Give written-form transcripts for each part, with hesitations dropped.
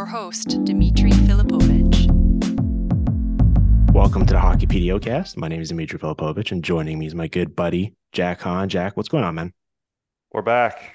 host, Dmitry Filipovich. Welcome to the Hockey PDOcast. My name is Dmitry Filipovich, and joining me is my good buddy, Jack Hahn. Jack, what's going on, man? We're back.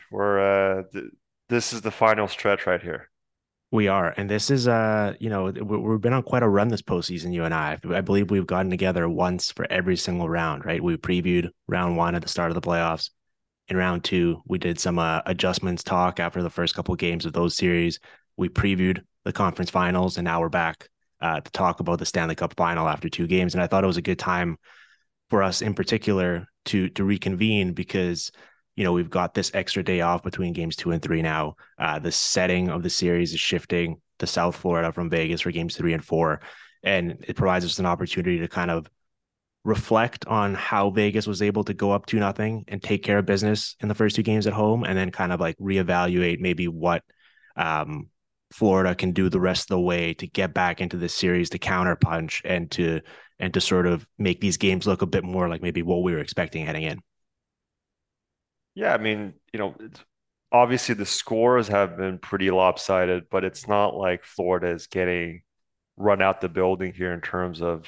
This is the final stretch right here. We are, and this is we've been on quite a run this postseason, you and I. I believe we've gotten together once for every single round, right? We previewed round one at the start of the playoffs. In round two, we did some adjustments talk after the first couple of games of those series. We previewed the conference finals, and now we're back to talk about the Stanley Cup final after two games. And I thought it was a good time for us in particular to reconvene because we've got this extra day off between games two and three now. The setting of the series is shifting to South Florida from Vegas for games three and four, and it provides us an opportunity to kind of reflect on how Vegas was able to go up 2-0 and take care of business in the first two games at home, and then kind of like reevaluate maybe what Florida can do the rest of the way to get back into this series to counterpunch and to sort of make these games look a bit more like maybe what we were expecting heading in. Yeah, I mean, obviously the scores have been pretty lopsided, but it's not like Florida is getting run out the building here in terms of,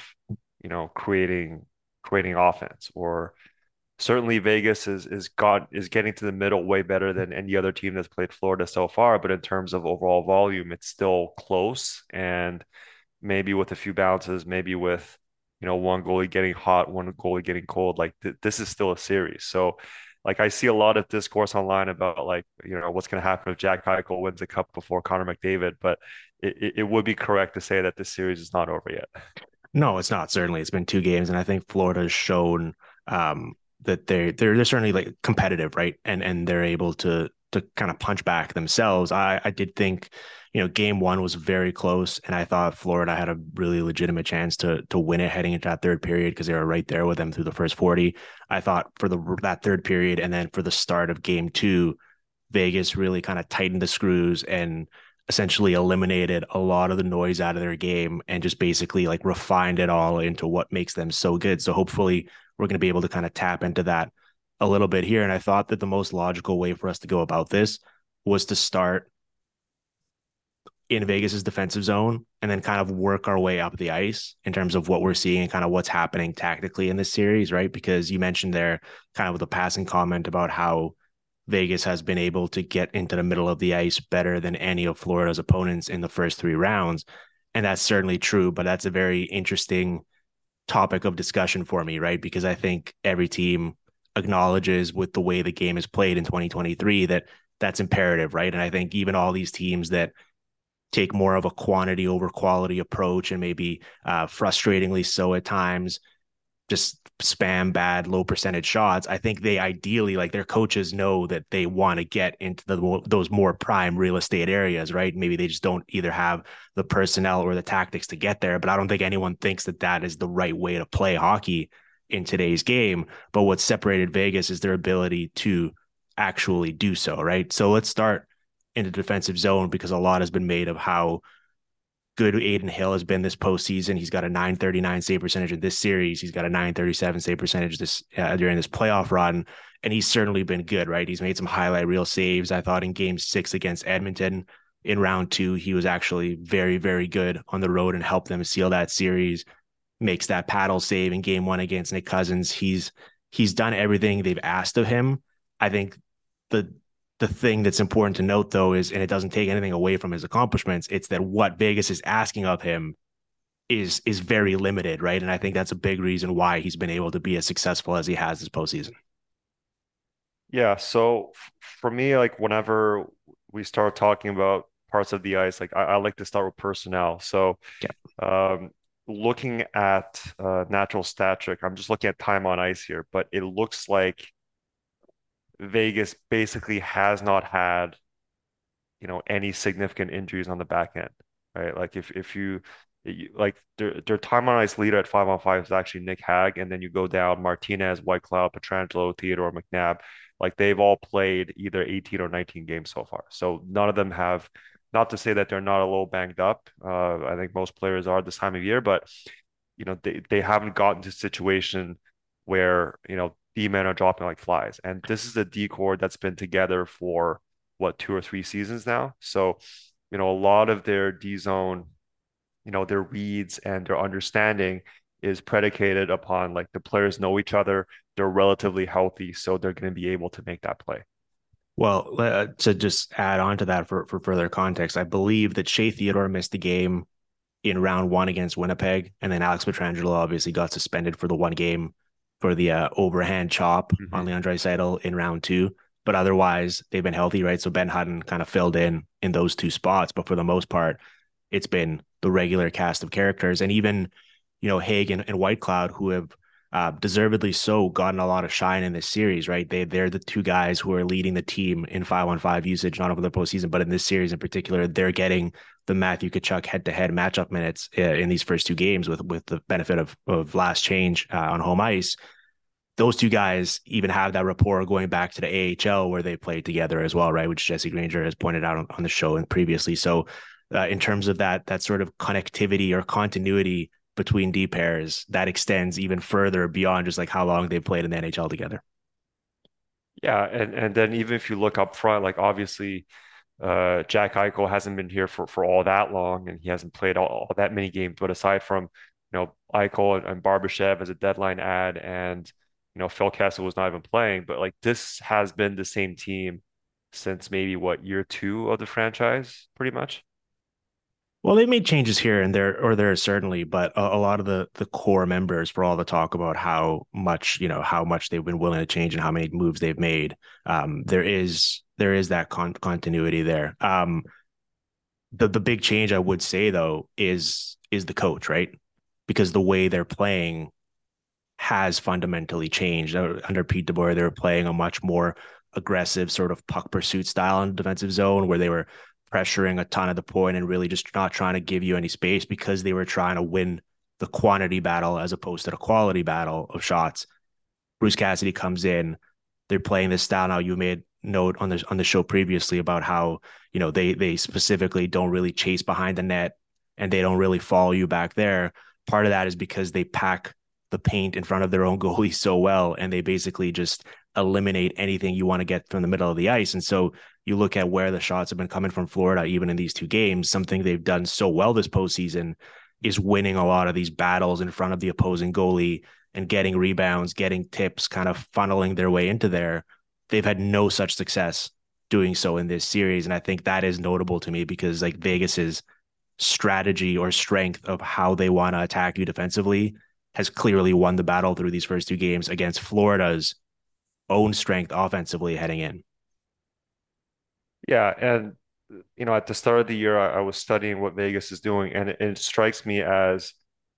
creating offense. Or certainly Vegas is getting to the middle way better than any other team that's played Florida so far. But in terms of overall volume, it's still close. And maybe with a few bounces, maybe with one goalie getting hot, one goalie getting cold. Like this is still a series. So like I see a lot of discourse online about like what's going to happen if Jack Eichel wins the cup before Connor McDavid, but it would be correct to say that this series is not over yet. No, it's not. Certainly, it's been two games, and I think Florida has shown that they're certainly like competitive, right? And they're able to kind of punch back themselves. I did think, game one was very close, and I thought Florida had a really legitimate chance to win it heading into that third period because they were right there with them through the first 40. I thought for that third period and then for the start of game two, Vegas really kind of tightened the screws and essentially eliminated a lot of the noise out of their game and just basically like refined it all into what makes them so good. So hopefully we're going to be able to kind of tap into that a little bit here. And I thought that the most logical way for us to go about this was to start in Vegas's defensive zone and then kind of work our way up the ice in terms of what we're seeing and kind of what's happening tactically in this series, right? Because you mentioned there kind of with a passing comment about how Vegas has been able to get into the middle of the ice better than any of Florida's opponents in the first three rounds. And that's certainly true, but that's a very interesting topic of discussion for me, right? Because I think every team acknowledges with the way the game is played in 2023 that that's imperative, right? And I think even all these teams that take more of a quantity over quality approach and maybe frustratingly so at times just spam bad low percentage shots. I think they ideally like their coaches know that they want to get into those more prime real estate areas, right? Maybe they just don't either have the personnel or the tactics to get there, but I don't think anyone thinks that that is the right way to play hockey in today's game. But what separated Vegas is their ability to actually do so, right? So let's start in the defensive zone because a lot has been made of how good Adin Hill has been this postseason. He's got a 939 save percentage in this series. He's got a 937 save percentage this during this playoff run, and he's certainly been good, right? He's made some highlight reel saves. I thought in Game 6 against Edmonton in round two, he was actually very, very good on the road and helped them seal that series. Makes that paddle save in Game 1 against Nick Cousins. He's done everything they've asked of him. I think the the thing that's important to note, though, is, and it doesn't take anything away from his accomplishments, it's that what Vegas is asking of him is very limited, right? And I think that's a big reason why he's been able to be as successful as he has this postseason. Yeah, so for me, like whenever we start talking about parts of the ice, like I like to start with personnel. So Yeah. um, looking at natural stat trick, I'm just looking at time on ice here, but it looks like Vegas basically has not had, any significant injuries on the back end, right? Like if like their time on ice leader at 5-on-5 is actually Nick Hag, and then you go down Martinez, Whitecloud, Pietrangelo, Theodore McNabb. Like they've all played either 18 or 19 games so far. So none of them have, not to say that they're not a little banged up. I think most players are this time of year, but they haven't gotten to a situation where, D-men are dropping like flies. And this is a D corps that's been together for what, 2 or 3 seasons now. So a lot of their D zone, their reads and their understanding is predicated upon like the players know each other, they're relatively healthy, so they're going to be able to make that play. Well, to just add on to that for further context, I believe that Shea Theodore missed the game in round one against Winnipeg, and then Alex Pietrangelo obviously got suspended for the one game for the overhand chop on Mhm. Leon Draisaitl in round two. But otherwise, they've been healthy, right? So Ben Hutton kind of filled in those two spots, but for the most part, it's been the regular cast of characters, and even Hague and Whitecloud, who have deservedly so gotten a lot of shine in this series, right? They're the two guys who are leading the team in 5-on-5 usage, not over the postseason, but in this series in particular, they're getting the Matthew Tkachuk head-to-head matchup minutes in these first two games with the benefit of last change on home ice. Those two guys even have that rapport going back to the AHL where they played together as well, right? Which Jesse Granger has pointed out on the show and previously. So, in terms of that sort of connectivity or continuity between D pairs, that extends even further beyond just like how long they've played in the NHL together. Yeah, and then even if you look up front, like obviously Jack Eichel hasn't been here for all that long, and he hasn't played all that many games. But aside from, Eichel and Barbashev as a deadline ad, and Phil Kessel was not even playing, but like this has been the same team since maybe what, year two of the franchise, pretty much. Well, they've made changes here and there, or there certainly, but a lot of the core members, for all the talk about how much they've been willing to change and how many moves they've made, there is that continuity there. The big change I would say though is the coach, right? Because the way they're playing has fundamentally changed. Under Pete DeBoer, they were playing a much more aggressive sort of puck pursuit style in the defensive zone where they were pressuring a ton at the point and really just not trying to give you any space because they were trying to win the quantity battle as opposed to the quality battle of shots. Bruce Cassidy comes in, they're playing this style now. You made note on the show previously about how they specifically don't really chase behind the net and they don't really follow you back there. Part of that is because they pack the paint in front of their own goalie so well, and they basically just eliminate anything you want to get from the middle of the ice. And so you look at where the shots have been coming from Florida, even in these two games, something they've done so well this postseason is winning a lot of these battles in front of the opposing goalie and getting rebounds, getting tips, kind of funneling their way into there. They've had no such success doing so in this series. And I think that is notable to me because like Vegas's strategy or strength of how they want to attack you defensively has clearly won the battle through these first two games against Florida's own strength offensively heading in. Yeah, and at the start of the year, I was studying what Vegas is doing, and it strikes me as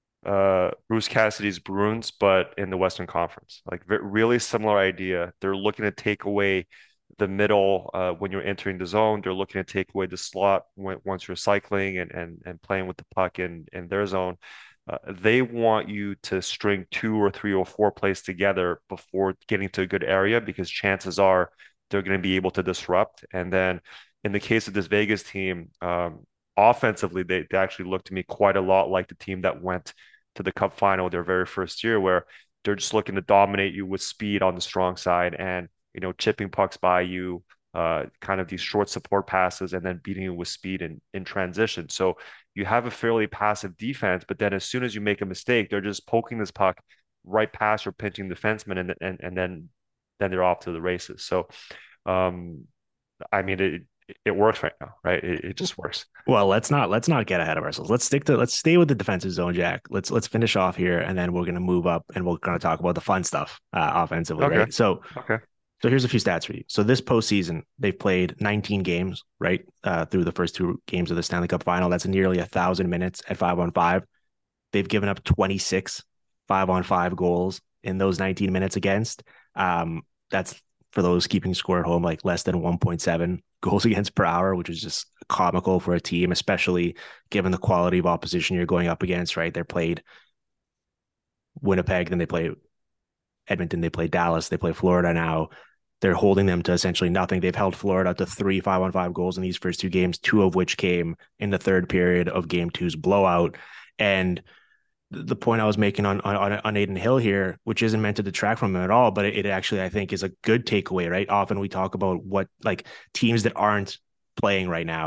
Bruce Cassidy's Bruins, but in the Western Conference. Like really similar idea. They're looking to take away the middle when you're entering the zone. They're looking to take away the slot once you're cycling and playing with the puck in their zone. They want you to string two or three or four plays together before getting to a good area because chances are they're going to be able to disrupt. And then in the case of this Vegas team, offensively, they actually look to me quite a lot like the team that went to the Cup final their very first year, where they're just looking to dominate you with speed on the strong side and chipping pucks by you, kind of these short support passes, and then beating you with speed in transition. So you have a fairly passive defense, but then as soon as you make a mistake, they're just poking this puck right past your pinching defenseman, and then they're off to the races. So, um, I mean, it works right now, right? It just works. Well, let's not get ahead of ourselves. Let's stay with the defensive zone, Jack. Let's finish off here, and then we're gonna move up, and we're gonna talk about the fun stuff offensively, Okay. right? Okay. So here's a few stats for you. So this postseason, they've played 19 games, right, through the first two games of the Stanley Cup Final. That's nearly 1,000 minutes at 5-on-5. They've given up 26 5-on-5 goals in those 19 minutes against. That's for those keeping score at home, like less than 1.7 goals against per hour, which is just comical for a team, especially given the quality of opposition you're going up against, right? They played Winnipeg, then they play Edmonton, they play Dallas, they play Florida now. They're holding them to essentially nothing. They've held Florida to 3 5-on-5 goals in these first two games, two of which came in the third period of game two's blowout. And the point I was making on Adin Hill here, which isn't meant to detract from him at all, but it actually, I think, is a good takeaway, right? Often we talk about what like teams that aren't playing right now,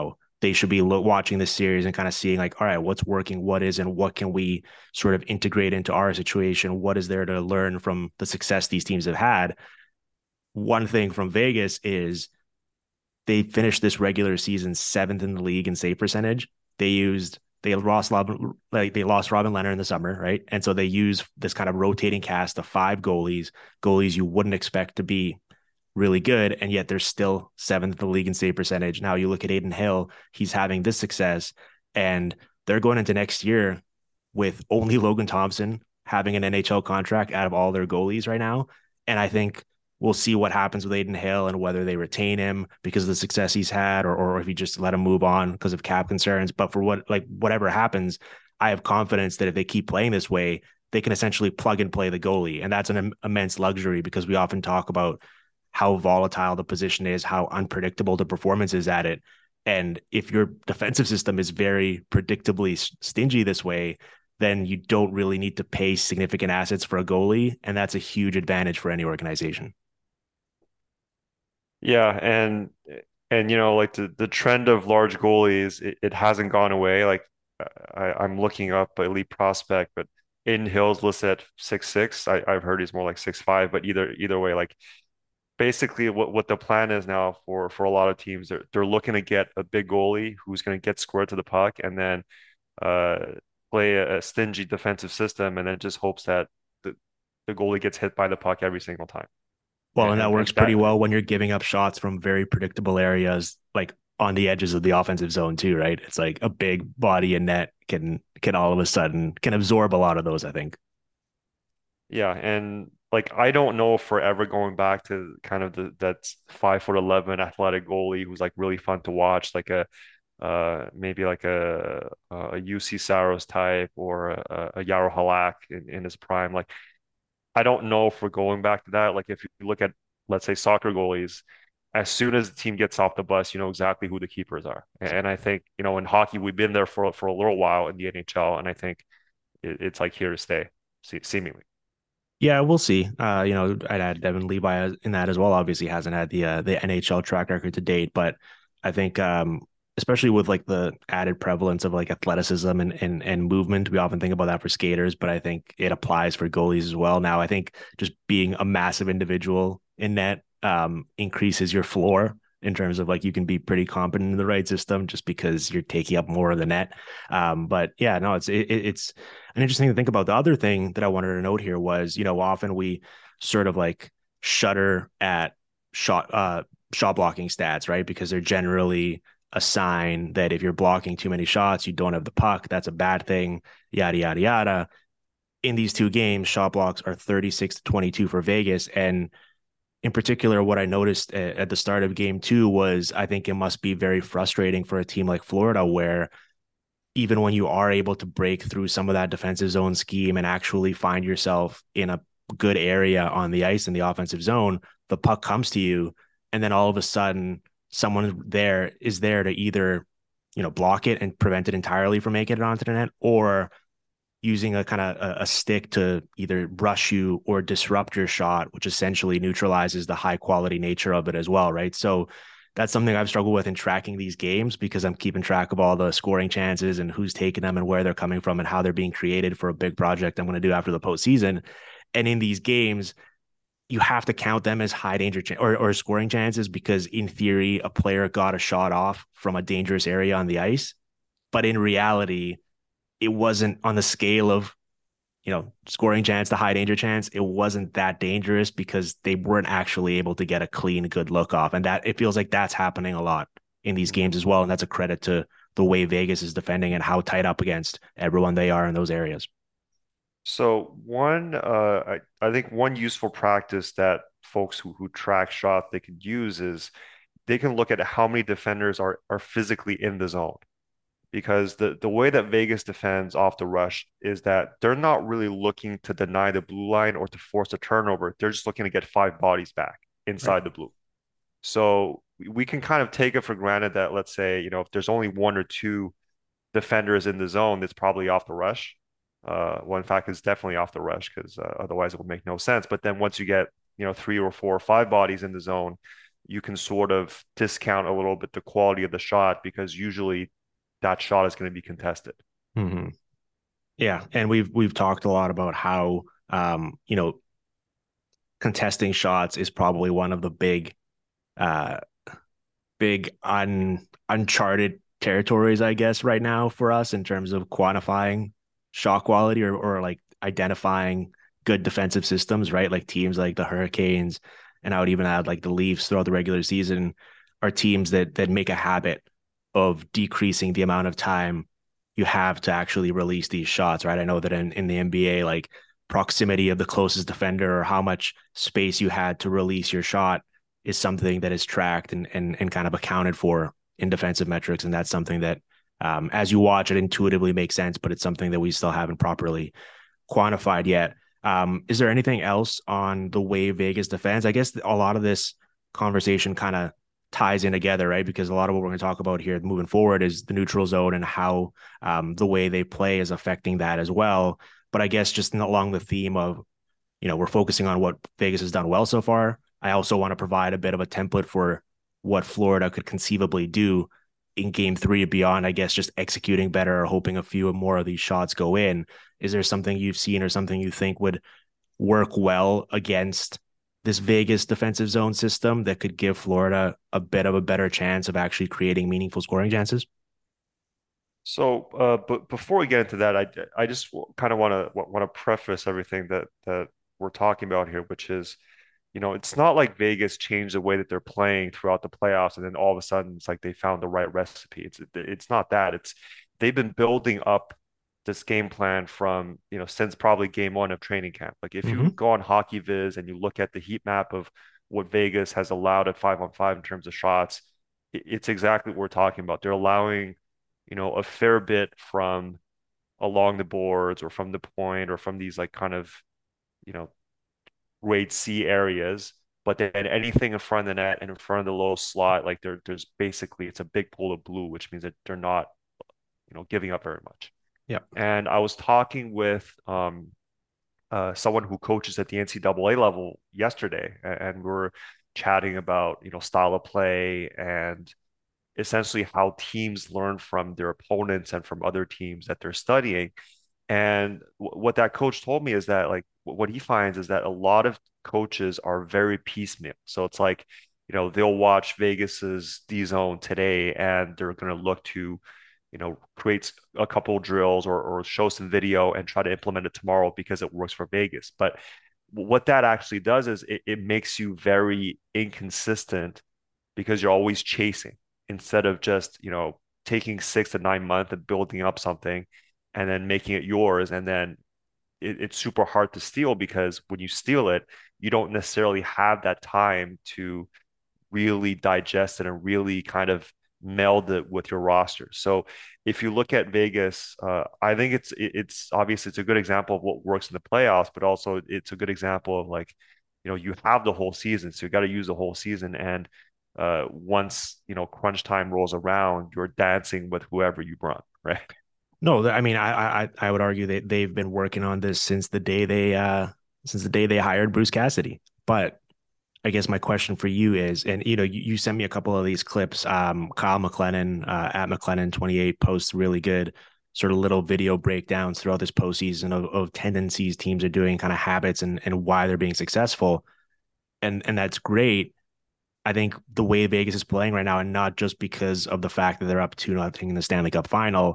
they should be watching this series and kind of seeing like, all right, what's working, what isn't, what can we sort of integrate into our situation? What is there to learn from the success these teams have had? One thing from Vegas is they finished this regular season seventh in the league in save percentage. They lost Robin Leonard in the summer, right? And so they use this kind of rotating cast of five goalies you wouldn't expect to be really good, and yet they're still seventh in the league in save percentage. Now you look at Adin Hill, he's having this success, and they're going into next year with only Logan Thompson having an NHL contract out of all their goalies right now. And I think we'll see what happens with Adin Hill and whether they retain him because of the success he's had, or if you just let him move on because of cap concerns. But for whatever happens, I have confidence that if they keep playing this way, they can essentially plug and play the goalie. And that's an immense luxury because we often talk about how volatile the position is, how unpredictable the performance is at it. And if your defensive system is very predictably stingy this way, then you don't really need to pay significant assets for a goalie. And that's a huge advantage for any organization. Yeah, and like the trend of large goalies, it hasn't gone away. Like I'm looking up Elite Prospect, but Aiden Hill's listed at 6'6". I've heard he's more like 6'5", but either way, like basically what the plan is now for a lot of teams, they're looking to get a big goalie who's going to get squared to the puck and then uh play a stingy defensive system and then just hopes that the goalie gets hit by the puck every single time. Well, and that works And pretty that well when you're giving up shots from very predictable areas, like on the edges of the offensive zone too, right? It's like a big body and net can all of a sudden can absorb a lot of those, I think. Yeah, and like I don't know if we're ever going back to kind of that's 5'11" athletic goalie who's like really fun to watch, like a maybe like a UC Saros type or a Yaro Halak in his prime. Like I don't know if we're going back to that. Like if you look at, let's say, soccer goalies, as soon as the team gets off the bus, you know exactly who the keepers are. And I think, in hockey, we've been there for a little while in the NHL, and I think it's like here to stay, seemingly. Yeah, we'll see. I'd add Devin Levi in that as well. Obviously, hasn't had the NHL track record to date, but I think especially with like the added prevalence of like athleticism and movement, we often think about that for skaters, but I think it applies for goalies as well. Now, I think just being a massive individual in net increases your floor in terms of like you can be pretty competent in the right system just because you're taking up more of the net. But yeah, no, it's an interesting to think about. The other thing that I wanted to note here was, often we sort of like shudder at shot blocking stats, right? Because they're generally a sign that if you're blocking too many shots, you don't have the puck. That's a bad thing, yada, yada, yada. In these two games, shot blocks are 36 to 22 for Vegas. And in particular, what I noticed at the start of game two was I think it must be very frustrating for a team like Florida, where even when you are able to break through some of that defensive zone scheme and actually find yourself in a good area on the ice in the offensive zone, the puck comes to you. And then all of a sudden, someone there is there to either, block it and prevent it entirely from making it onto the net, or using a kind of a stick to either rush you or disrupt your shot, which essentially neutralizes the high quality nature of it as well, right? So that's something I've struggled with in tracking these games because I'm keeping track of all the scoring chances and who's taking them and where they're coming from and how they're being created for a big project I'm going to do after the postseason. And in these games, you have to count them as high danger or scoring chances because in theory, a player got a shot off from a dangerous area on the ice. But in reality, it wasn't on the scale of, scoring chance to high danger chance. It wasn't that dangerous because they weren't actually able to get a clean, good look off. And that it feels like that's happening a lot in these games as well. And that's a credit to the way Vegas is defending and how tight up against everyone they are in those areas. So I think one useful practice that folks who track shots they could use is they can look at how many defenders are physically in the zone. Because the way that Vegas defends off the rush is that they're not really looking to deny the blue line or to force a turnover. They're just looking to get five bodies back Right. inside the blue. So we can kind of take it for granted that, let's say, if there's only one or two defenders in the zone, it's probably off the rush. Well, in fact, it's definitely off the rush because otherwise it will make no sense. But then once you get, three or four or five bodies in the zone, you can sort of discount a little bit the quality of the shot because usually that shot is going to be contested. Hmm. Yeah, and we've talked a lot about how contesting shots is probably one of the uh big uncharted territories, I guess, right now for us in terms of quantifying shot quality or like identifying good defensive systems, right? Like teams like the Hurricanes, and I would even add like the Leafs throughout the regular season are teams that make a habit of decreasing the amount of time you have to actually release these shots, right? I know that in the NBA, like proximity of the closest defender or how much space you had to release your shot is something that is tracked and kind of accounted for in defensive metrics. And that's something that, as you watch it, intuitively makes sense, but it's something that we still haven't properly quantified yet. Is there anything else on the way Vegas defends? I guess a lot of this conversation kind of ties in together, right? Because a lot of what we're going to talk about here moving forward is the neutral zone and how the way they play is affecting that as well. But I guess just along the theme of, we're focusing on what Vegas has done well so far. I also want to provide a bit of a template for what Florida could conceivably do in game three and beyond, I guess, just executing better or hoping a few more of these shots go in. Is there something you've seen or something you think would work well against this Vegas defensive zone system that could give Florida a bit of a better chance of actually creating meaningful scoring chances? So, but before we get into that, I just kind of want to preface everything that we're talking about here, which is, it's not like Vegas changed the way that they're playing throughout the playoffs, and then all of a sudden it's like they found the right recipe. It's not that. It's they've been building up this game plan from, since probably game one of training camp. Like if you Mm-hmm. go on Hockey Viz and you look at the heat map of what Vegas has allowed at 5-on-5 in terms of shots, it's exactly what we're talking about. They're allowing, a fair bit from along the boards or from the point or from these like kind of, you know, grade C areas. But then anything in front of the net and in front of the low slot, like there's basically it's a big pool of blue, which means that they're not, giving up very much. Yeah. And I was talking with someone who coaches at the NCAA level yesterday, and we were chatting about, style of play and essentially how teams learn from their opponents and from other teams that they're studying. And what that coach told me is that like what he finds is that a lot of coaches are very piecemeal. So it's like, they'll watch Vegas's D zone today and they're going to look to, create a couple drills or show some video and try to implement it tomorrow because it works for Vegas. But what that actually does is it makes you very inconsistent because you're always chasing instead of just, taking 6 to 9 months and building up something and then making it yours. And then it's super hard to steal because when you steal it, you don't necessarily have that time to really digest it and really kind of meld it with your roster. So if you look at Vegas, I think it's obviously it's a good example of what works in the playoffs, but also it's a good example of like, you have the whole season, so you got to use the whole season. And once crunch time rolls around, you're dancing with whoever you brought, right? No, I mean, I would argue that they've been working on this since the day they hired Bruce Cassidy. But I guess my question for you is, and you sent me a couple of these clips. Kyle McLennan at McLennan28 posts really good sort of little video breakdowns throughout this postseason of tendencies teams are doing, kind of habits and why they're being successful. And that's great. I think the way Vegas is playing right now, and not just because of the fact that they're up 2-0 in the Stanley Cup final,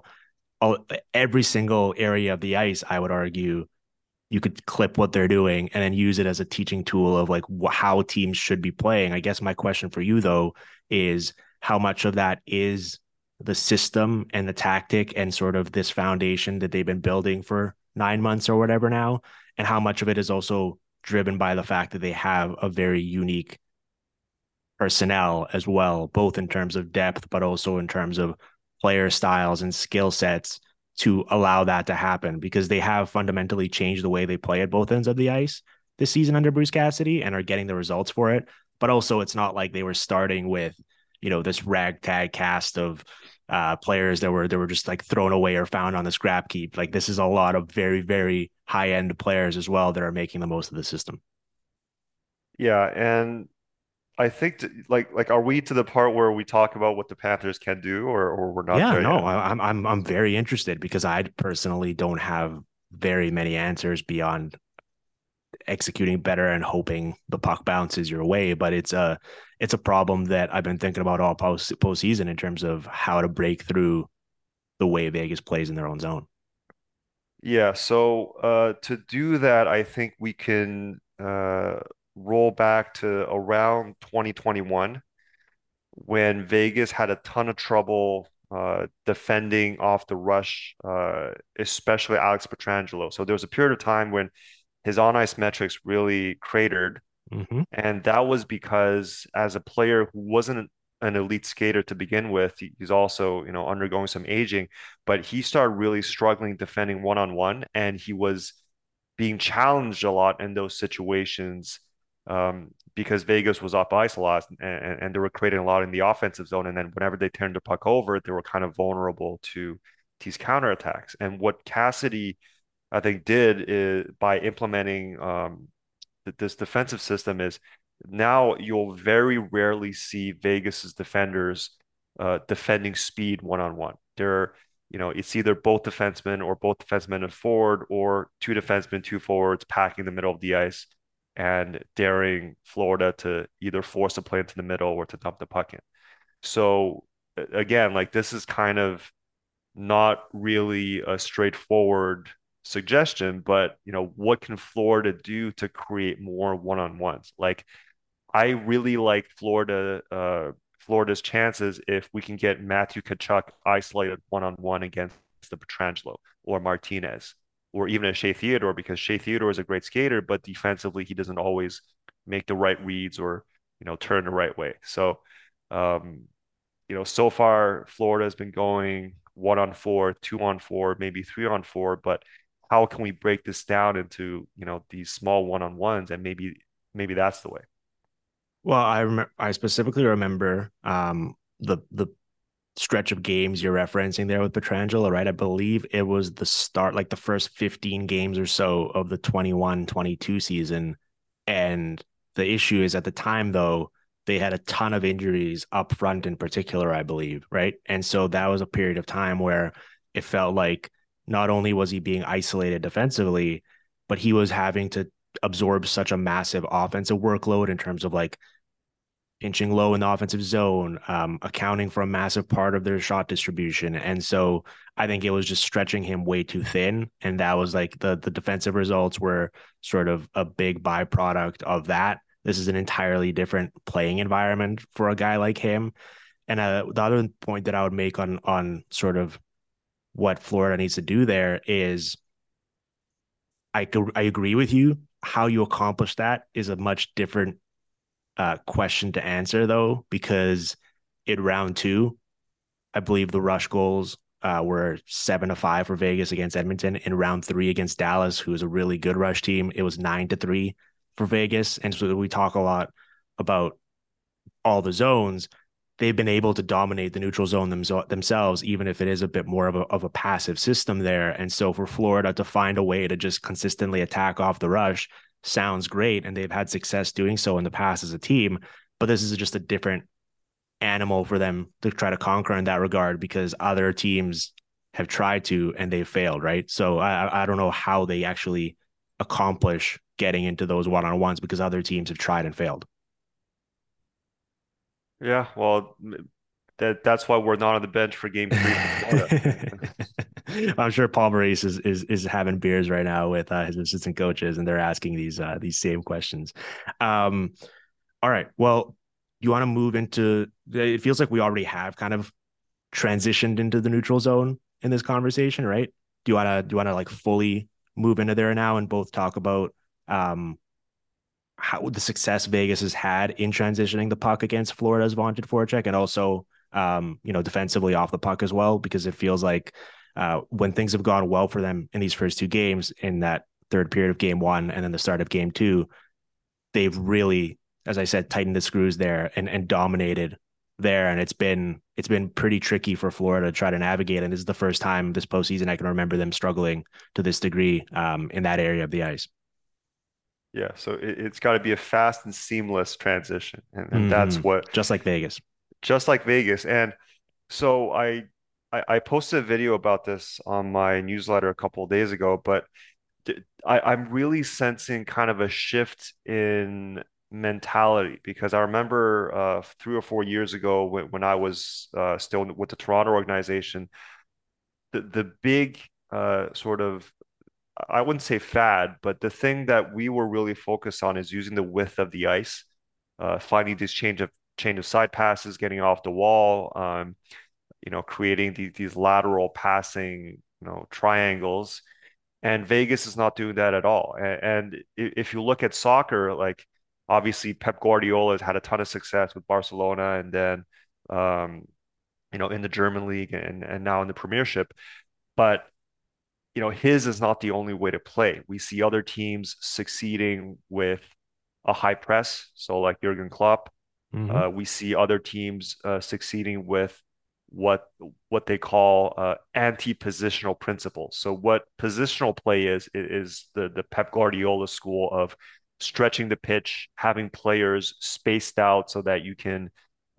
every single area of the ice, I would argue, you could clip what they're doing and then use it as a teaching tool of like how teams should be playing. I guess my question for you though is how much of that is the system and the tactic and sort of this foundation that they've been building for 9 months or whatever now, and how much of it is also driven by the fact that they have a very unique personnel as well, both in terms of depth, but also in terms of player styles and skill sets to allow that to happen, because they have fundamentally changed the way they play at both ends of the ice this season under Bruce Cassidy and are getting the results for it. But also, it's not like they were starting with, this ragtag cast of players that were just like thrown away or found on the scrap heap. Like this is a lot of very, very high end players as well that are making the most of the system. Yeah, and I think like are we to the part where we talk about what the Panthers can do, or we're not Yeah, there no, yet? I'm very interested because I personally don't have very many answers beyond executing better and hoping the puck bounces your way. But it's a problem that I've been thinking about all postseason in terms of how to break through the way Vegas plays in their own zone. Yeah, so to do that, I think we can roll back to around 2021 when Vegas had a ton of trouble defending off the rush, especially Alex Petrangelo. So there was a period of time when his on ice metrics really cratered. Mm-hmm. And that was because as a player who wasn't an elite skater to begin with, he's also, undergoing some aging, but he started really struggling defending one-on-one, and he was being challenged a lot in those situations because Vegas was up ice a lot and they were creating a lot in the offensive zone. And then whenever they turned the puck over, they were kind of vulnerable to these counterattacks. And what Cassidy, I think, did is by implementing this defensive system is now you'll very rarely see Vegas's defenders defending speed one on one. They're, it's either both defensemen or both defensemen and forward, or two defensemen, two forwards packing the middle of the ice and daring Florida to either force a play into the middle or to dump the puck in. So again, like this is kind of not really a straightforward suggestion, but what can Florida do to create more one-on-ones? Like I really like Florida's chances if we can get Matthew Tkachuk isolated one-on-one against the Petrangelo or Martinez or even a Shea Theodore, because Shea Theodore is a great skater, but defensively he doesn't always make the right reads or turn the right way. So um, so far Florida has been going 1-on-4, 2-on-4, maybe 3-on-4, but how can we break this down into, these small one-on-ones, and maybe that's the way. Well, I specifically remember the stretch of games you're referencing there with Petrangelo, right? I believe it was the start, like the first 15 games or so of the 21-22 season. And the issue is at the time, though, they had a ton of injuries up front in particular, I believe, right? And so that was a period of time where it felt like not only was he being isolated defensively, but he was having to absorb such a massive offensive workload in terms of like inching low in the offensive zone, accounting for a massive part of their shot distribution. And so I think it was just stretching him way too thin. And that was like the defensive results were sort of a big byproduct of that. This is an entirely different playing environment for a guy like him. And the other point that I would make on sort of what Florida needs to do there is I agree with you. How you accomplish that is a much different question to answer, though, because in round two, I believe the rush goals were 7-5 for Vegas against Edmonton. In round three against Dallas, who is a really good rush team, it was 9-3 for Vegas. And so we talk a lot about all the zones. They've been able to dominate the neutral zone themselves, even if it is a bit more of a passive system there. And so for Florida to find a way to just consistently attack off the rush sounds great. And they've had success doing so in the past as a team. But this is just a different animal for them to try to conquer in that regard because other teams have tried to and they've failed, right? So I don't know how they actually accomplish getting into those one-on-ones because other teams have tried and failed. Yeah, well, that's why we're not on the bench for game three for Florida. I'm sure Paul Maurice is having beers right now with his assistant coaches, and they're asking these same questions. All right. Well, you want to move into? It feels like we already have kind of transitioned into the neutral zone in this conversation, right? Do you want to like fully move into there now and both talk about um how the success Vegas has had in transitioning the puck against Florida's vaunted forecheck and also defensively off the puck as well, because it feels like when things have gone well for them in these first two games in that third period of game one and then the start of game two, they've really, as I said, tightened the screws there and dominated there. And it's been pretty tricky for Florida to try to navigate. And this is the first time this postseason I can remember them struggling to this degree in that area of the ice. Yeah, so it's got to be a fast and seamless transition, and Hmm. that's what Just like Vegas. just like Vegas. And so I posted a video about this on my newsletter a couple of days ago, but I'm really sensing kind of a shift in mentality because I remember 3 or 4 years ago when I was still with the Toronto organization, the big sort of I wouldn't say fad, but the thing that we were really focused on is using the width of the ice, finding these change of side passes, getting off the wall, creating these lateral passing, triangles. And Vegas is not doing that at all. And if you look at soccer, like obviously Pep Guardiola has had a ton of success with Barcelona and then um, in the German league and now in the Premiership. But his is not the only way to play. We see other teams succeeding with a high press. So like Jurgen Klopp, Hmm. we see other teams succeeding with what what they call anti-positional principles. So what positional play is the Pep Guardiola school of stretching the pitch, having players spaced out so that you can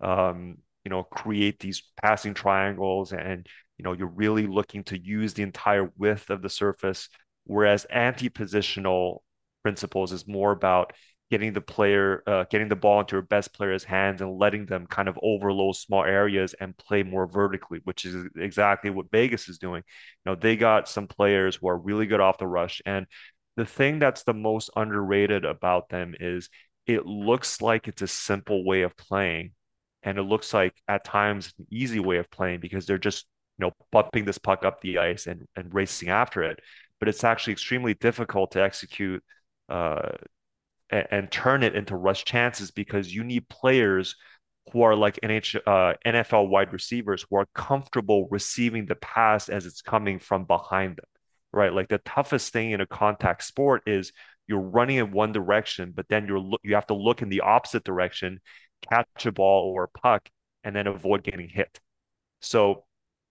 create these passing triangles and you're really looking to use the entire width of the surface, whereas anti-positional principles is more about getting the ball into your best player's hands and letting them kind of overload small areas and play more vertically, which is exactly what Vegas is doing. They got some players who are really good off the rush. And the thing that's the most underrated about them is it looks like it's a simple way of playing. And it looks like at times an easy way of playing because they're just, bumping this puck up the ice and racing after it. But it's actually extremely difficult to execute uh, and turn it into rush chances because you need players who are like NFL wide receivers who are comfortable receiving the pass as it's coming from behind them, right? Like the toughest thing in a contact sport is you're running in one direction, but then you have to look in the opposite direction, catch a ball or a puck, and then avoid getting hit. So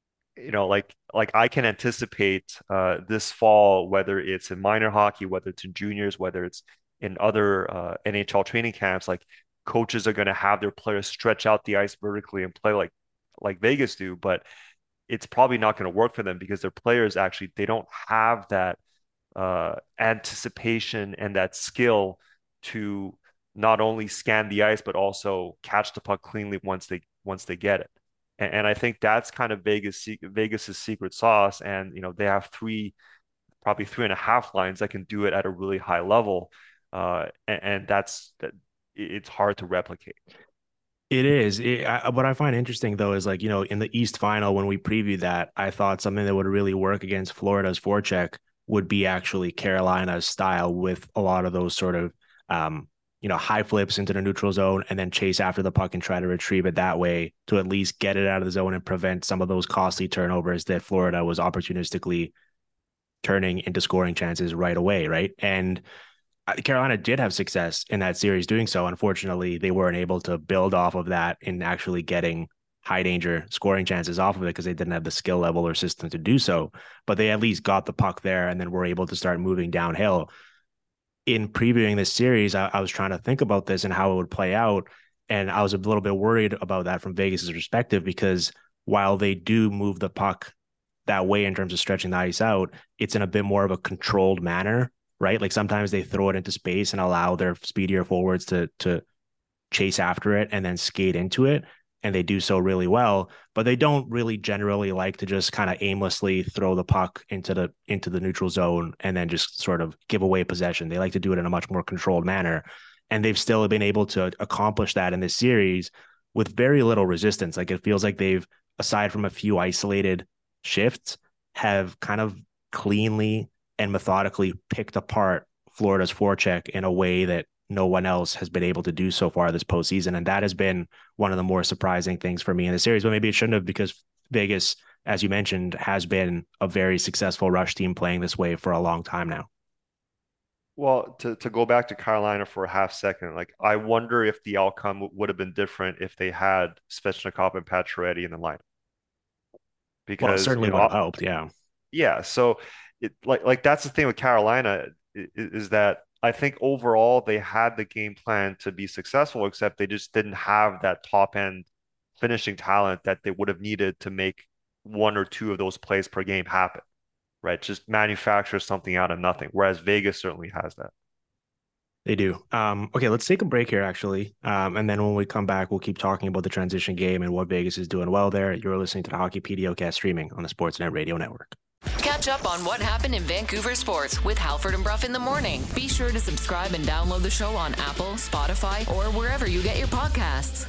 like I can anticipate this fall, whether it's in minor hockey, whether it's in juniors, whether it's in other NHL training camps, like coaches are going to have their players stretch out the ice vertically and play like Vegas do, but it's probably not going to work for them because their players actually they don't have that anticipation and that skill to not only scan the ice but also catch the puck cleanly once they get it. And I think that's kind of Vegas's secret sauce. And they have probably three and a half lines that can do it at a really high level. And that's that. It's hard to replicate. It is. What I find interesting though is like, in the East Final when we previewed that, I thought something that would really work against Florida's forecheck would be actually Carolina's style with a lot of those sort of high flips into the neutral zone and then chase after the puck and try to retrieve it that way to at least get it out of the zone and prevent some of those costly turnovers that Florida was opportunistically turning into scoring chances right away, right? And Carolina did have success in that series doing so. Unfortunately, they weren't able to build off of that in actually getting high danger scoring chances off of it because they didn't have the skill level or system to do so. But they at least got the puck there and then were able to start moving downhill. In previewing this series, I was trying to think about this and how it would play out. And I was a little bit worried about that from Vegas's perspective because while they do move the puck that way in terms of stretching the ice out, it's in a bit more of a controlled manner, right? Like sometimes they throw it into space and allow their speedier forwards to chase after it and then skate into it. And they do so really well, but they don't really generally like to just kind of aimlessly throw the puck into the neutral zone and then just sort of give away possession. They like to do it in a much more controlled manner. And they've still been able to accomplish that in this series with very little resistance. Like it feels like they've, aside from a few isolated shifts, have kind of cleanly and methodically picked apart Florida's forecheck in a way that no one else has been able to do so far this postseason. And that has been one of the more surprising things for me in the series, but maybe it shouldn't have because Vegas, as you mentioned, has been a very successful rush team playing this way for a long time now. Well, to go back to Carolina for a half second, like I wonder if the outcome would have been different if they had Svechnikov and Pacioretty in the lineup Well, it because certainly would have helped. Yeah. yeah. So it like that's the thing with Carolina is that I think overall they had the game plan to be successful, except they just didn't have that top end finishing talent that they would have needed to make one or two of those plays per game happen, right? Just manufacture something out of nothing, whereas Vegas certainly has that. They do. Okay, let's take a break here, actually. And then when we come back, we'll keep talking about the transition game and what Vegas is doing well there. You're listening to the Hockey PDOcast streaming on the Sportsnet Radio Network. Catch up on what happened in Vancouver sports with Halford and Brough in the morning. Be sure to subscribe and download the show on Apple, Spotify, or wherever you get your podcasts.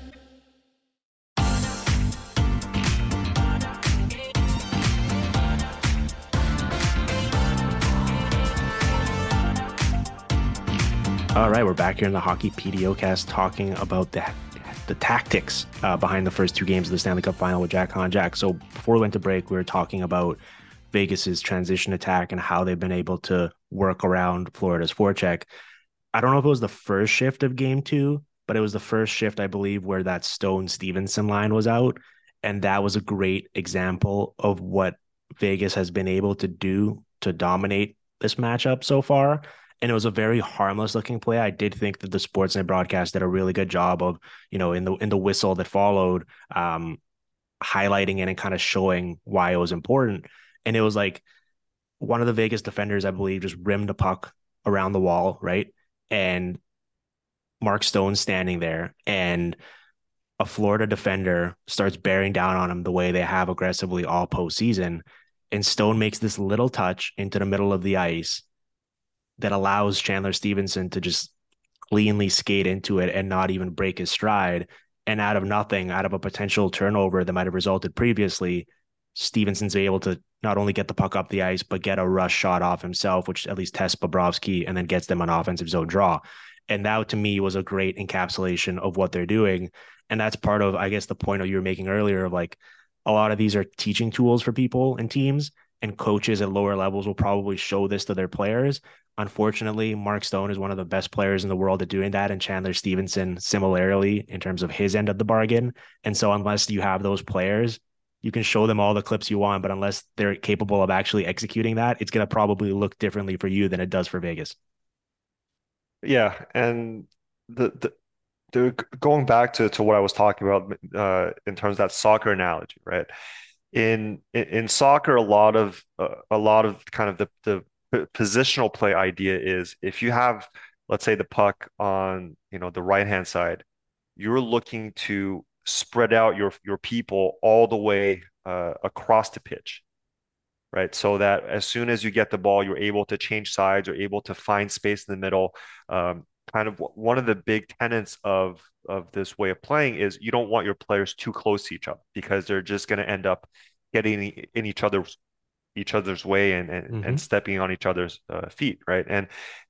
All right, we're back here in the Hockey PDOcast talking about the tactics behind the first two games of the Stanley Cup Final with Jack Honjak. So before we went to break, we were talking about Vegas's transition attack and how they've been able to work around Florida's forecheck. I don't know if it was the first shift of game two, but it was the first shift, I believe, where that Stone Stevenson line was out. And that was a great example of what Vegas has been able to do to dominate this matchup so far. And it was a very harmless looking play. I did think that the Sportsnet broadcast did a really good job of, in the whistle that followed, highlighting it and kind of showing why it was important. And it was like one of the Vegas defenders, I believe, just rimmed a puck around the wall, right? And Mark Stone standing there, and a Florida defender starts bearing down on him the way they have aggressively all postseason. And Stone makes this little touch into the middle of the ice that allows Chandler Stevenson to just cleanly skate into it and not even break his stride. And out of nothing, out of a potential turnover that might have resulted previously, Stevenson's able to not only get the puck up the ice, but get a rush shot off himself, which at least tests Bobrovsky and then gets them an offensive zone draw. And that to me was a great encapsulation of what they're doing. And that's part of, I guess, the point you were making earlier of like, a lot of these are teaching tools for people and teams, and coaches at lower levels will probably show this to their players. Unfortunately, Mark Stone is one of the best players in the world at doing that, and Chandler Stevenson similarly in terms of his end of the bargain. And so unless you have those players, you can show them all the clips you want, but unless they're capable of actually executing that, it's going to probably look differently for you than it does for Vegas. Yeah, and the going back to what I was talking about in terms of that soccer analogy, right? In soccer, a lot of kind of the positional play idea is if you have, let's say, the puck on the right hand side, you're looking to spread out your people all the way across the pitch, right? So that as soon as you get the ball, you're able to change sides, you're able to find space in the middle. Kind of one of the big tenets of this way of playing is you don't want your players too close to each other because they're just going to end up getting in each other's way and stepping on each other's feet, right? And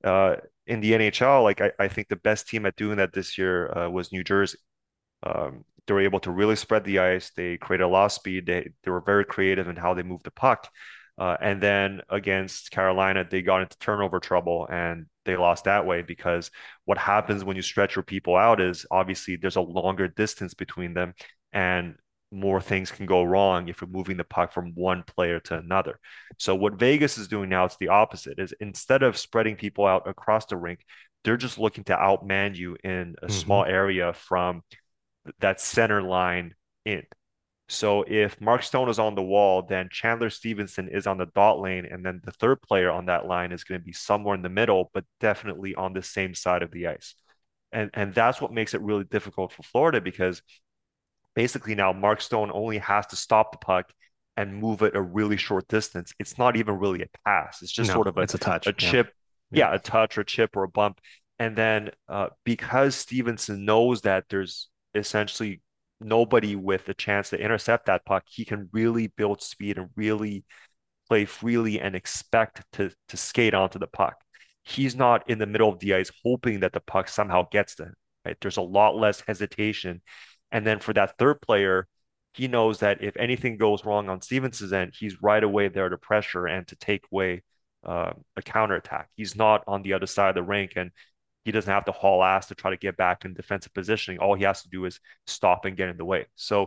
in the NHL, like I think the best team at doing that this year was New Jersey. They were able to really spread the ice. They created a lot of speed. They were very creative in how they moved the puck. And then against Carolina, they got into turnover trouble and they lost that way because what happens when you stretch your people out is obviously there's a longer distance between them and more things can go wrong if you're moving the puck from one player to another. So what Vegas is doing now, it's the opposite, is instead of spreading people out across the rink, they're just looking to outman you in a small area from that center line in. So if Mark Stone is on the wall, then Chandler Stevenson is on the dot lane, and then the third player on that line is going to be somewhere in the middle, but definitely on the same side of the ice. And that's what makes it really difficult for Florida because basically now Mark Stone only has to stop the puck and move it a really short distance. It's not even really a pass. It's just sort of it's a touch, a chip, a touch or a chip or a bump. And then because Stevenson knows that there's essentially nobody with a chance to intercept that puck, he can really build speed and really play freely and expect to skate onto the puck. He's not in the middle of the ice hoping that the puck somehow gets to him, right? There's a lot less hesitation. And then for that third player, he knows that if anything goes wrong on Stevenson's end, he's right away there to pressure and to take away a counterattack. He's not on the other side of the rink and he doesn't have to haul ass to try to get back in defensive positioning. All he has to do is stop and get in the way. So,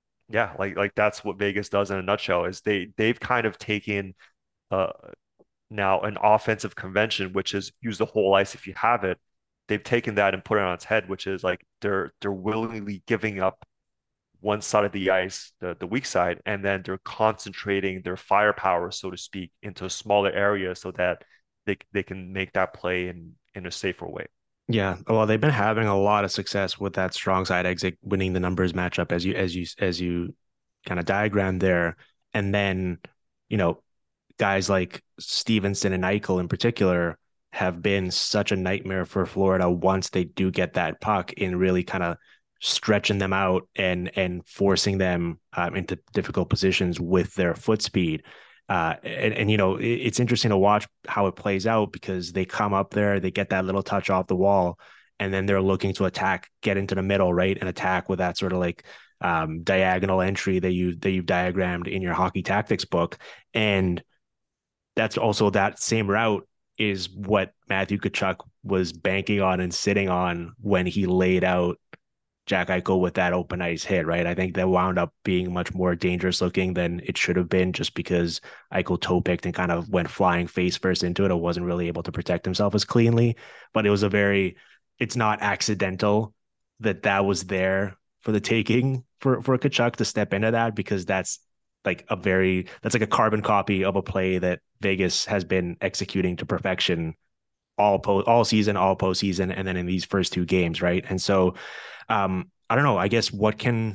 like that's what Vegas does in a nutshell. Is they've kind of taken now an offensive convention, which is use the whole ice if you have it. They've taken that and put it on its head, which is like they're willingly giving up one side of the ice, the weak side, and then they're concentrating their firepower, so to speak, into a smaller area so that they can make that play in a safer way. Yeah, well, they've been having a lot of success with that strong side exit, winning the numbers matchup as you kind of diagram there, and then you know guys like Stevenson and Eichel in particular have been such a nightmare for Florida once they do get that puck in really kind of stretching them out and forcing them into difficult positions with their foot speed. And it's interesting to watch how it plays out because they come up there, they get that little touch off the wall, and then they're looking to attack, get into the middle, right, and attack with that sort of like diagonal entry that you've diagrammed in your hockey tactics book. And that's also that same route is what Matthew Tkachuk was banking on and sitting on when he laid out Jack Eichel with that open ice hit, right? I think that wound up being much more dangerous looking than it should have been just because Eichel toe picked and kind of went flying face first into it. Or wasn't really able to protect himself as cleanly, but it's not accidental that was there for the taking for Tkachuk to step into that because that's like a carbon copy of a play that Vegas has been executing to perfection all season, all postseason, and then in these first two games, right? And so I don't know. I guess the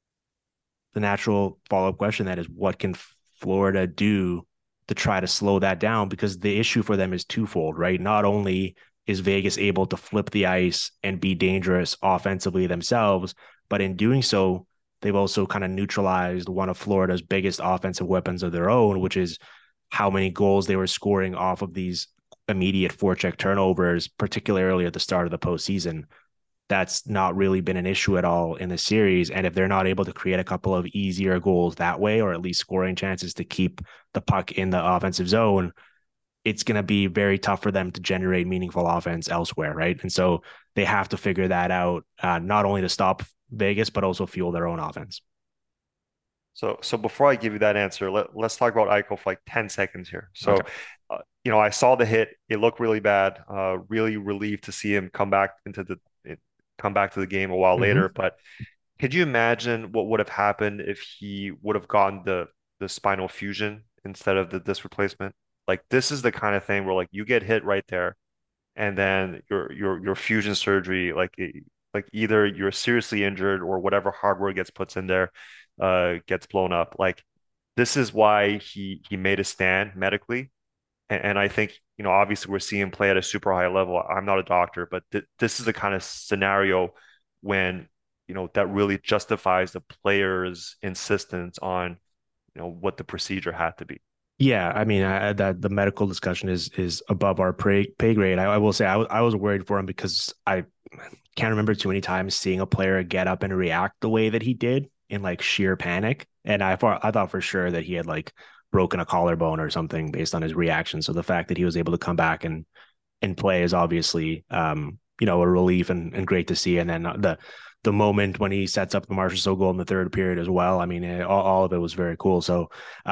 natural follow-up question that is what can Florida do to try to slow that down? Because the issue for them is twofold, right? Not only is Vegas able to flip the ice and be dangerous offensively themselves, but in doing so, they've also kind of neutralized one of Florida's biggest offensive weapons of their own, which is how many goals they were scoring off of these immediate forecheck turnovers, particularly at the start of the postseason. That's not really been an issue at all in the series. And if they're not able to create a couple of easier goals that way, or at least scoring chances to keep the puck in the offensive zone, it's going to be very tough for them to generate meaningful offense elsewhere, right? And so they have to figure that out, not only to stop Vegas, but also fuel their own offense. So before I give you that answer, let's talk about Eichel for like 10 seconds here. So, Okay. I saw the hit. It looked really bad. Really relieved to see him come back to the game a while later. But could you imagine what would have happened if he would have gotten the spinal fusion instead of the disc replacement? Like this is the kind of thing where like you get hit right there, and then your fusion surgery, like either you're seriously injured or whatever hardware gets put in there gets blown up. Like this is why he made a stand medically. And I think, obviously we're seeing him play at a super high level. I'm not a doctor, but this is the kind of scenario when, that really justifies the player's insistence on, what the procedure had to be. Yeah, I mean that the medical discussion is above our pay grade. I will say I was worried for him because I can't remember too many times seeing a player get up and react the way that he did in like sheer panic, and I thought for sure that he had like broken a collarbone or something based on his reaction. So the fact that he was able to come back and play is obviously a relief and great to see. And then the moment when he sets up the Marchessault goal in the third period as well. I mean, all of it was very cool. So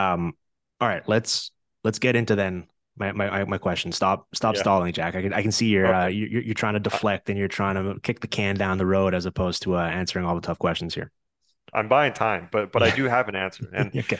all right, let's get into then my question. Stop stalling, Jack. I can see you're trying to deflect and you're trying to kick the can down the road as opposed to answering all the tough questions here. I'm buying time, but I do have an answer. And okay.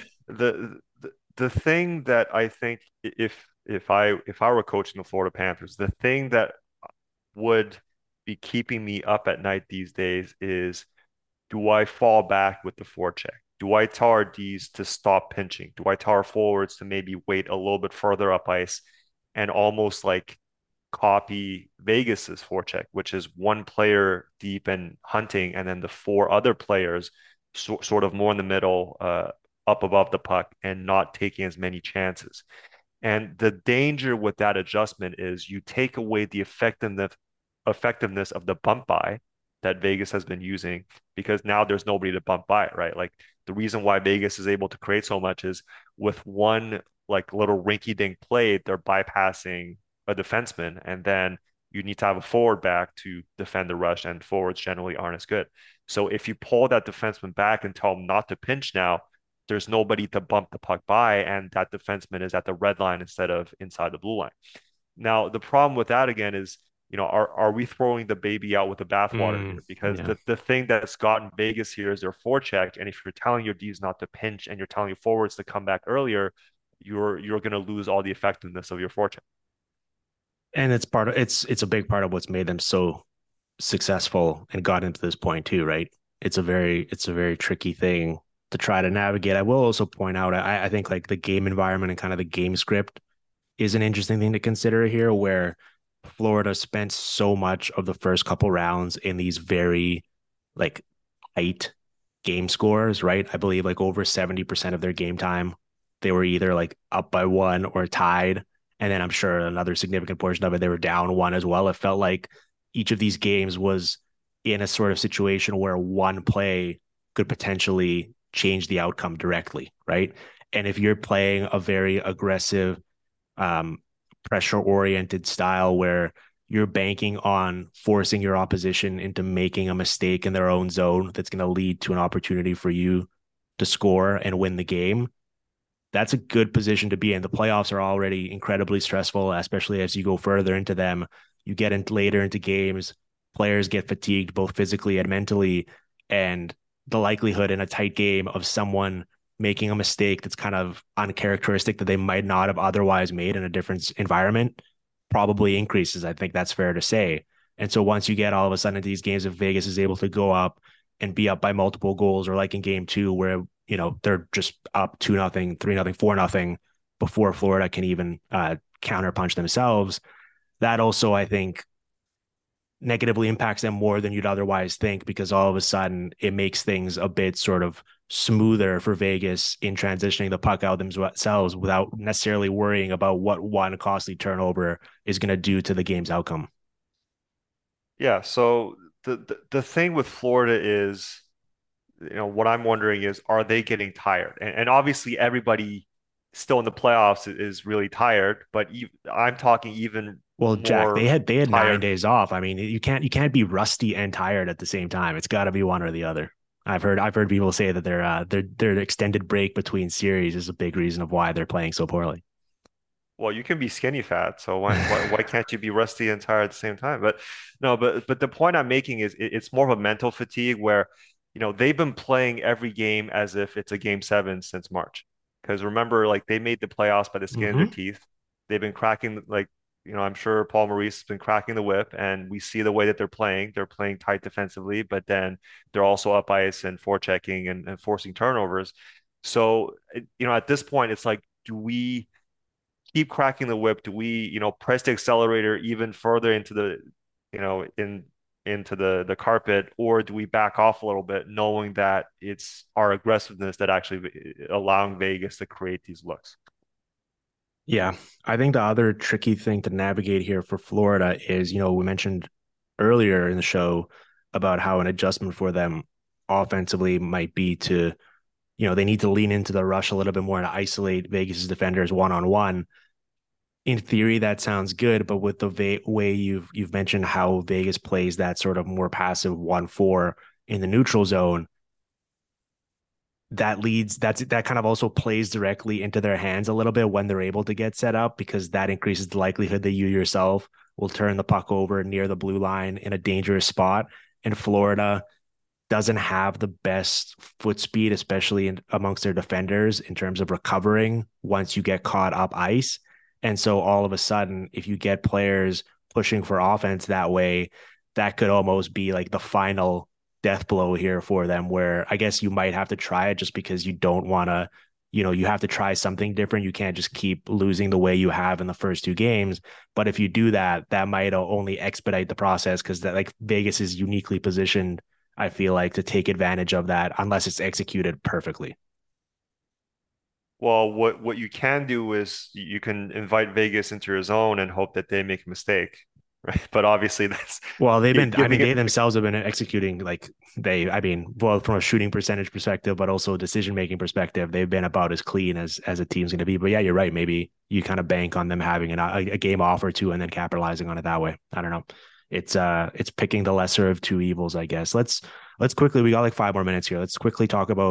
The thing that I think if I were coaching the Florida Panthers, the thing that would be keeping me up at night these days is, do I fall back with the forecheck? Do I tell our Ds to stop pinching? Do I tell our forwards to maybe wait a little bit further up ice and almost like copy Vegas's forecheck, which is one player deep and hunting, and then the four other players sort of more in the middle, up above the puck and not taking as many chances. And the danger with that adjustment is you take away the effectiveness of the bump by that Vegas has been using, because now there's nobody to bump by, right? Like the reason why Vegas is able to create so much is with one like little rinky-dink play, they're bypassing a defenseman, and then you need to have a forward back to defend the rush, and forwards generally aren't as good. So if you pull that defenseman back and tell him not to pinch now, there's nobody to bump the puck by, and that defenseman is at the red line instead of inside the blue line. Now, the problem with that again is, are we throwing the baby out with the bathwater here? Because Yeah. the thing that's gotten Vegas here is their forecheck, and if you're telling your Ds not to pinch and you're telling your forwards to come back earlier, you're going to lose all the effectiveness of your forecheck. And it's a big part of what's made them so successful and got into this point too, right? It's a very tricky thing to try to navigate. I will also point out, I think like the game environment and kind of the game script is an interesting thing to consider here, where Florida spent so much of the first couple rounds in these very like tight game scores, right? I believe like over 70% of their game time, they were either like up by one or tied. And then I'm sure another significant portion of it, they were down one as well. It felt like each of these games was in a sort of situation where one play could potentially change the outcome directly, right? And if you're playing a very aggressive, um, pressure oriented style where you're banking on forcing your opposition into making a mistake in their own zone that's going to lead to an opportunity for you to score and win the game, that's a good position to be in. The playoffs are already incredibly stressful, especially as you go further into them. You get in later into games, players get fatigued both physically and mentally, and the likelihood in a tight game of someone making a mistake that's kind of uncharacteristic that they might not have otherwise made in a different environment probably increases. I think that's fair to say. And so once you get all of a sudden into these games, if Vegas is able to go up and be up by multiple goals, or like in game two, where they're just up 2-0, 3-0, 4-0 before Florida can even counterpunch themselves, that also, I think, negatively impacts them more than you'd otherwise think, because all of a sudden it makes things a bit sort of smoother for Vegas in transitioning the puck out themselves without necessarily worrying about what one costly turnover is going to do to the game's outcome. Yeah. So the thing with Florida is, what I'm wondering is, are they getting tired? And obviously everybody still in the playoffs is really tired, but I'm talking even Well, Jack, more they had 9 tired. days off. I mean, you can't be rusty and tired at the same time. It's got to be one or the other. I've heard people say that their extended break between series is a big reason of why they're playing so poorly. Well, you can be skinny fat, so why can't you be rusty and tired at the same time? But no, but the point I'm making is it's more of a mental fatigue where, they've been playing every game as if it's a game seven since March. Because remember, like they made the playoffs by the skin of their Hmm. teeth. They've been cracking like, I'm sure Paul Maurice has been cracking the whip, and we see the way that they're playing. They're playing tight defensively, but then they're also up ice and forechecking and forcing turnovers. So, at this point, it's like, do we keep cracking the whip? Do we, press the accelerator even further into the, you know, in into the carpet, or do we back off a little bit, knowing that it's our aggressiveness that actually allowing Vegas to create these looks? Yeah, I think the other tricky thing to navigate here for Florida is, we mentioned earlier in the show about how an adjustment for them offensively might be to, they need to lean into the rush a little bit more and isolate Vegas's defenders one on one. In theory, that sounds good, but with the way you've mentioned how Vegas plays that sort of more passive 1-4 in the neutral zone, that kind of also plays directly into their hands a little bit when they're able to get set up, because that increases the likelihood that you yourself will turn the puck over near the blue line in a dangerous spot. And Florida doesn't have the best foot speed, especially amongst their defenders, in terms of recovering once you get caught up ice. And so all of a sudden, if you get players pushing for offense that way, that could almost be like the final death blow here for them, where I guess you might have to try it just because you don't want to, you have to try something different. You can't just keep losing the way you have in the first two games. But if you do that, that might only expedite the process, because that, like, Vegas is uniquely positioned, I feel like, to take advantage of that unless it's executed perfectly. Well, what you can do is you can invite Vegas into your zone and hope that they make a mistake, right? But obviously that's Well, giving they it. themselves have been executing, like, well, from a shooting percentage perspective, but also a decision-making perspective, they've been about as clean as a team's going to be. But yeah, you're right. Maybe you kind of bank on them having a game off or two and then capitalizing on it that way. I don't know. It's picking the lesser of two evils, I guess. Let's quickly, we got like 5 more minutes here. Let's quickly talk about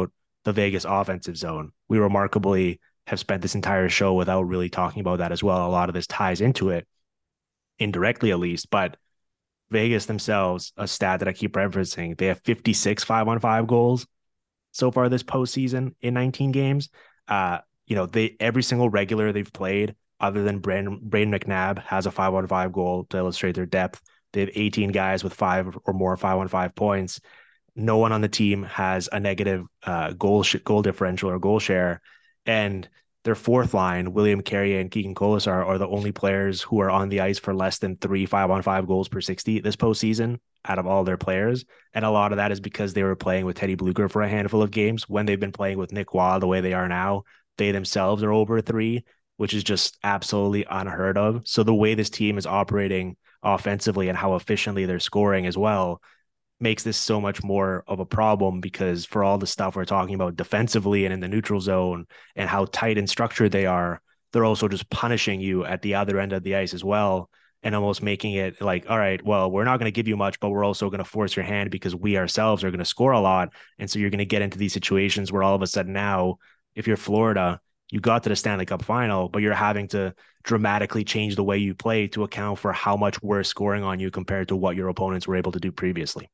the Vegas offensive zone. We remarkably have spent this entire show without really talking about that as well. A lot of this ties into it, indirectly at least, but Vegas themselves, a stat that I keep referencing, they have 56 5-on-5 goals so far this postseason in 19 games. They every single regular they've played, other than Braden McNabb, has a 5-on-5 goal to illustrate their depth. They have 18 guys with 5 or more 5-on-5 points. No one on the team has a negative goal differential or goal share, and their fourth line, William Carrier and Keegan Colasar, are the only players who are on the ice for less than 3 5-on-5 goals per 60 this postseason out of all their players. And a lot of that is because they were playing with Teddy Bluger for a handful of games. When they've been playing with Nick Waugh the way they are now, they themselves are over 3, which is just absolutely unheard of. So the way this team is operating offensively and how efficiently they're scoring as well makes this so much more of a problem, because for all the stuff we're talking about defensively and in the neutral zone and how tight and structured they are, they're also just punishing you at the other end of the ice as well, and almost making it like, all right, well, we're not going to give you much, but we're also going to force your hand because we ourselves are going to score a lot. And so you're going to get into these situations where all of a sudden now, if you're Florida, you got to the Stanley Cup final, but you're having to dramatically change the way you play to account for how much we're scoring on you compared to what your opponents were able to do previously.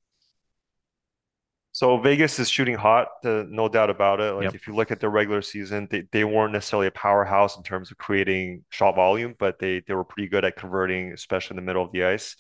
So Vegas is shooting hot, no doubt about it. Like Yep. if you look at their regular season, they weren't necessarily a powerhouse in terms of creating shot volume, but they were pretty good at converting, especially in the middle of the ice.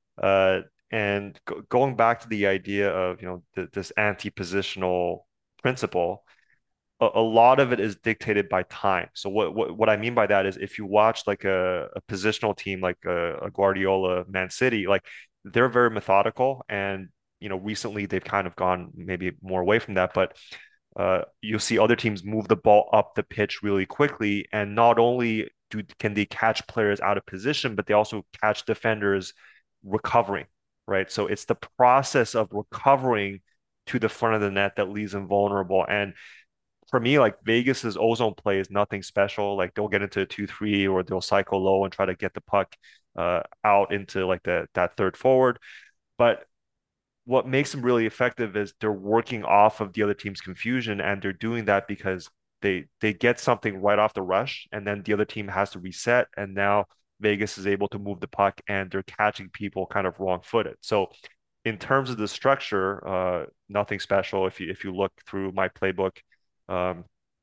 And going back to the idea of, this anti-positional principle, a lot of it is dictated by time. So what I mean by that is, if you watch like a positional team like a Guardiola Man City, like they're very methodical, and recently they've kind of gone maybe more away from that, but you'll see other teams move the ball up the pitch really quickly, and not only can they catch players out of position, but they also catch defenders recovering, right? So it's the process of recovering to the front of the net that leaves them vulnerable. And for me, like Vegas's ozone play is nothing special. Like they'll get into a 2-3, or they'll cycle low and try to get the puck out into like that third forward. But what makes them really effective is they're working off of the other team's confusion, and they're doing that because they get something right off the rush, and then the other team has to reset, and now Vegas is able to move the puck, and they're catching people kind of wrong-footed. So in terms of the structure, nothing special. If you look through my playbook, um,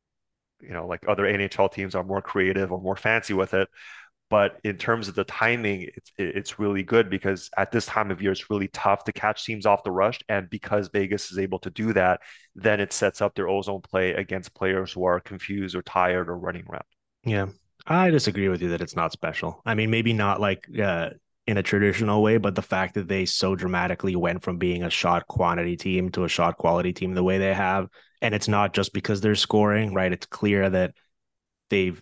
like other NHL teams are more creative or more fancy with it. But in terms of the timing, it's really good, because at this time of year, it's really tough to catch teams off the rush. And because Vegas is able to do that, then it sets up their ozone play against players who are confused or tired or running around. Yeah, I disagree with you that it's not special. I mean, maybe not like in a traditional way, but the fact that they so dramatically went from being a shot quantity team to a shot quality team the way they have, and it's not just because they're scoring, right? It's clear that they've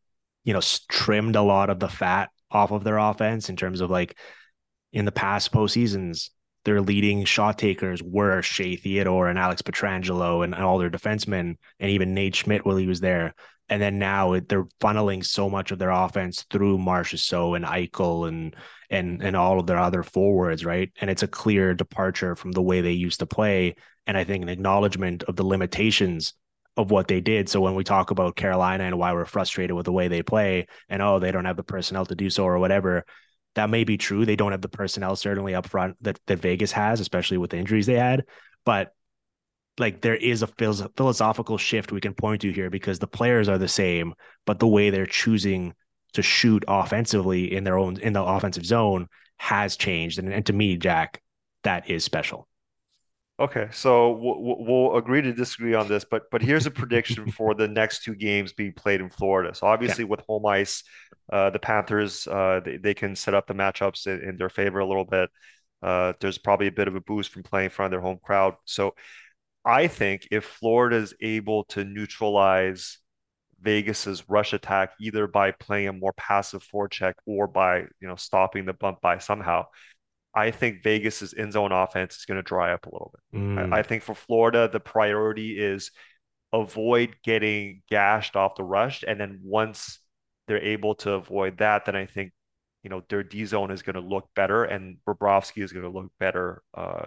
trimmed a lot of the fat off of their offense in terms of, like, in the past postseasons, their leading shot takers were Shea Theodore and Alex Pietrangelo and all their defensemen, and even Nate Schmidt while he was there. And then now they're funneling so much of their offense through Marchessault and Eichel and all of their other forwards, right? And it's a clear departure from the way they used to play. And I think an acknowledgement of the limitations of what they did. So when we talk about Carolina and why we're frustrated with the way they play, and they don't have the personnel to do so or whatever, that may be true. They don't have the personnel certainly up front that Vegas has, especially with the injuries they had. But like, there is a philosophical shift we can point to here, because the players are the same, but the way they're choosing to shoot offensively in the offensive zone has changed. And to me, Jack, that is special. Okay, so we'll agree to disagree on this, but here's a prediction for the next 2 games being played in Florida. So obviously, with home ice, the Panthers, they can set up the matchups in their favor a little bit. There's probably a bit of a boost from playing in front of their home crowd. So I think if Florida is able to neutralize Vegas's rush attack, either by playing a more passive forecheck or by stopping the bump by somehow, I think Vegas's in zone offense is going to dry up a little bit. I think for Florida, the priority is avoid getting gashed off the rush. And then once they're able to avoid that, then I think, their D zone is going to look better, and Bobrovsky is going to look better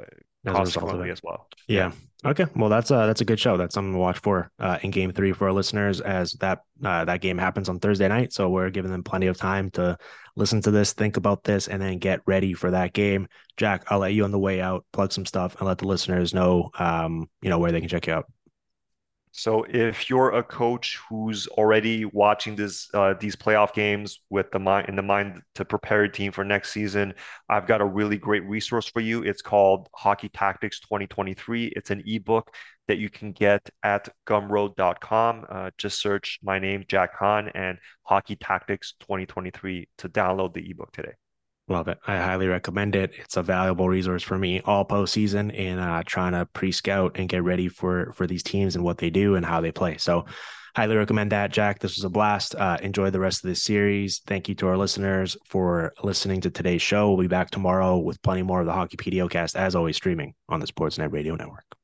as a result of consequently it. as well. Yeah. Okay. Well, that's a good show. That's something to watch for in Game 3 for our listeners, as that game happens on Thursday night. So we're giving them plenty of time to listen to this, think about this, and then get ready for that game. Jack, I'll let you on the way out plug some stuff and let the listeners know, where they can check you out. So if you're a coach who's already watching these playoff games with the mind to prepare your team for next season, I've got a really great resource for you. It's called Hockey Tactics 2023. It's an ebook that you can get at gumroad.com. Just search my name, Jack Hahn, and Hockey Tactics 2023 to download the ebook today. Love it. I highly recommend it. It's a valuable resource for me all postseason in trying to pre-scout and get ready for these teams and what they do and how they play. So highly recommend that, Jack. This was a blast. Enjoy the rest of this series. Thank you to our listeners for listening to today's show. We'll be back tomorrow with plenty more of the Hockey PDO cast, as always, streaming on the Sportsnet Radio Network.